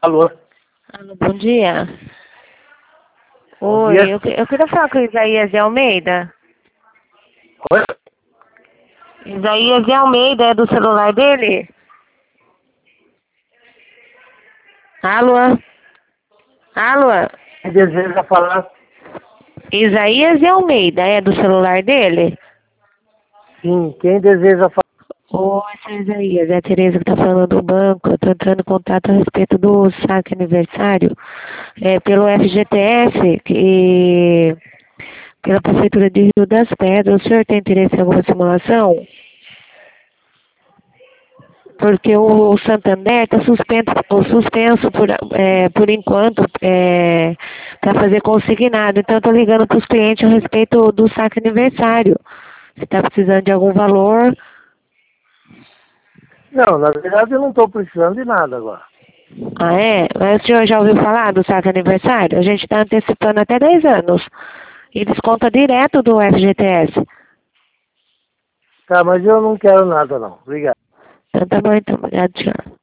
Alô? Alô, bom dia. Bom Oi, dia. eu queria falar com o Isaías de Almeida. Oi? Isaías de Almeida, é do celular dele? Alô? Alô? Quem deseja falar? Isaías de Almeida, é do celular dele? Sim, quem deseja falar? Oi, seu Isaías, é a Tereza que tá falando do banco. Eu tô entrando em contato a respeito do saque aniversário pelo FGTS e pela Prefeitura de Rio das Pedras. O senhor tem interesse em alguma simulação? Porque o Santander está suspenso por enquanto para fazer consignado. Então, eu estou ligando para os clientes a respeito do saque aniversário. Se está precisando de algum valor. Não, na verdade eu não estou precisando de nada agora. Ah, é? Mas o senhor já ouviu falar do saque aniversário? A gente está antecipando até 10 anos. E desconta direto do FGTS. Tá, mas eu não quero nada não. Obrigado. Então, tá bom, então. Obrigado, senhor.